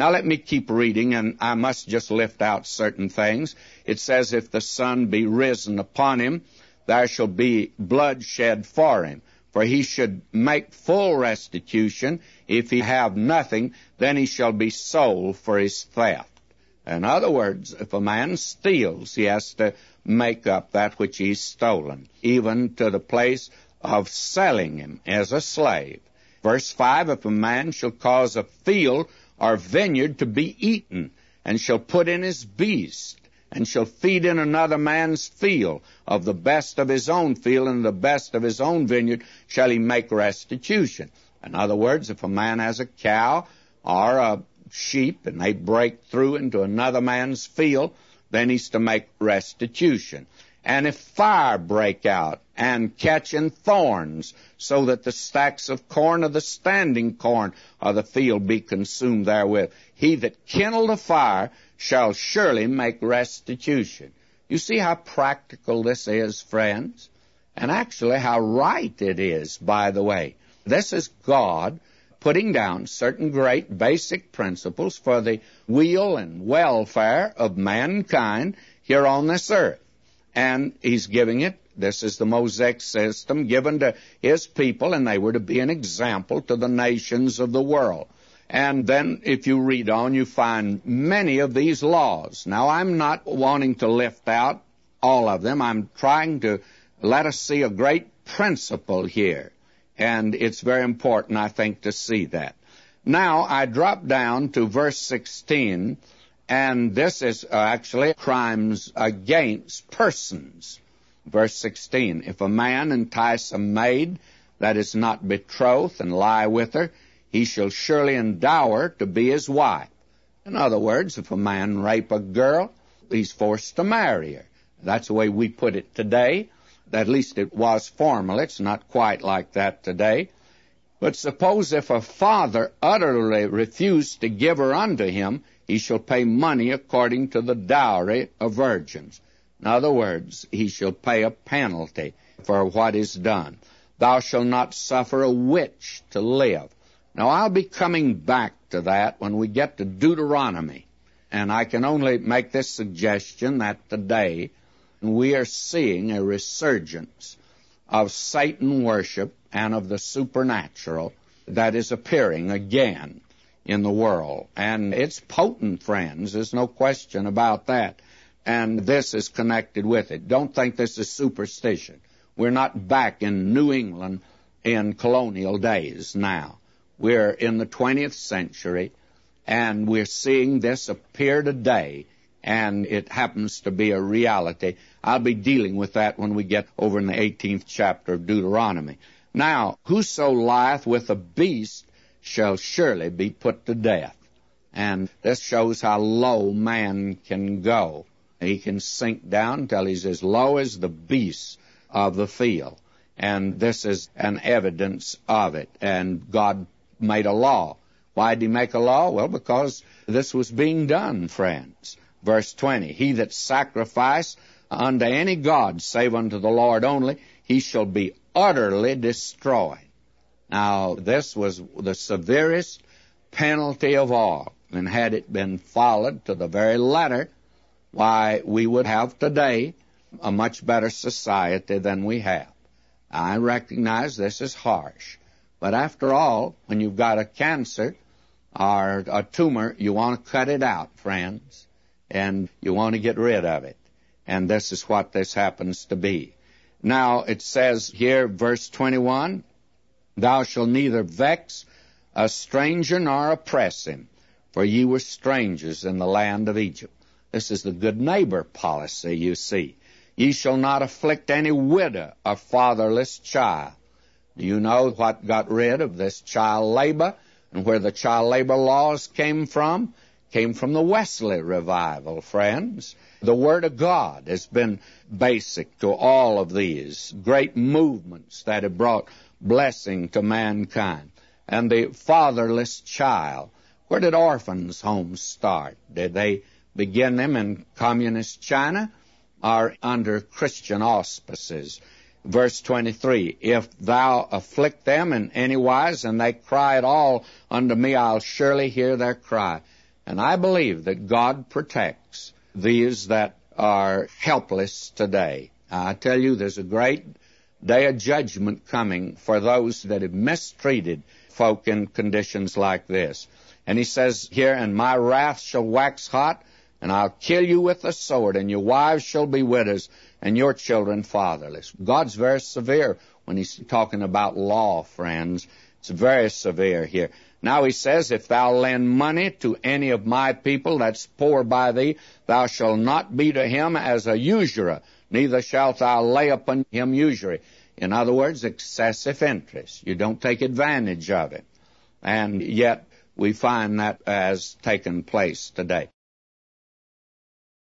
Now let me keep reading, and I must just lift out certain things. It says, if the sun be risen upon him, there shall be blood shed for him. For he should make full restitution. If he have nothing, then he shall be sold for his theft. In other words, if a man steals, he has to make up that which he's stolen, even to the place of selling him as a slave. Verse 5, if a man shall cause a field or vineyard to be eaten, and shall put in his beast, and shall feed in another man's field, of the best of his own field and the best of his own vineyard shall he make restitution. In other words, if a man has a cow or a sheep, and they break through into another man's field, then he's to make restitution. And if fire break out, and catch in thorns, so that the stacks of corn or the standing corn of the field be consumed therewith, he that kindled a fire shall surely make restitution. You see how practical this is, friends? And actually how right it is, by the way. This is God putting down certain great basic principles for the weal and welfare of mankind here on this earth. And he's giving it, this is the Mosaic system given to his people, and they were to be an example to the nations of the world. And then if you read on, you find many of these laws. Now, I'm not wanting to lift out all of them. I'm trying to let us see a great principle here. And it's very important, I think, to see that. Now, I drop down to verse 16, and this is actually crimes against persons. Verse 16, if a man entice a maid that is not betrothed and lie with her, he shall surely endow her to be his wife. In other words, if a man rape a girl, he's forced to marry her. That's the way we put it today. At least it was formerly. It's not quite like that today. But suppose if a father utterly refused to give her unto him, he shall pay money according to the dowry of virgins. In other words, he shall pay a penalty for what is done. Thou shalt not suffer a witch to live. Now, I'll be coming back to that when we get to Deuteronomy. And I can only make this suggestion that today we are seeing a resurgence of Satan worship and of the supernatural that is appearing again in the world. And it's potent, friends. There's no question about that. And this is connected with it. Don't think this is superstition. We're not back in New England in colonial days now. We're in the 20th century, and we're seeing this appear today, and it happens to be a reality. I'll be dealing with that when we get over in the 18th chapter of Deuteronomy. Now, whoso lieth with a beast shall surely be put to death. And this shows how low man can go. He can sink down till he's as low as the beasts of the field. And this is an evidence of it. And God made a law. Why did he make a law? Well, because this was being done, friends. Verse 20, he that sacrifice unto any god save unto the Lord only, he shall be utterly destroyed. Now, this was the severest penalty of all. And had it been followed to the very letter, why, we would have today a much better society than we have. I recognize this is harsh. But after all, when you've got a cancer or a tumor, you want to cut it out, friends. And you want to get rid of it. And this is what this happens to be. Now, it says here, verse 21, thou shalt neither vex a stranger nor oppress him, for ye were strangers in the land of Egypt. This is the good neighbor policy, you see. Ye shall not afflict any widow or fatherless child. Do you know what got rid of this child labor and where the child labor laws came from? Came from the Wesley revival, friends. The Word of God has been basic to all of these great movements that have brought blessing to mankind. And the fatherless child. Where did orphans' homes start? Did they begin them in communist China or under Christian auspices? Verse 23, if thou afflict them in any wise, and they cry at all unto me, I'll surely hear their cry. And I believe that God protects these that are helpless today. I tell you, there's a great day of judgment coming for those that have mistreated folk in conditions like this. And he says here, and my wrath shall wax hot, and I'll kill you with the sword, and your wives shall be widows, and your children fatherless. God's very severe when he's talking about law, friends. It's very severe here. Now he says, if thou lend money to any of my people that's poor by thee, thou shalt not be to him as a usurer, neither shalt thou lay upon him usury. In other words, excessive interest. You don't take advantage of it. And yet we find that has taken place today.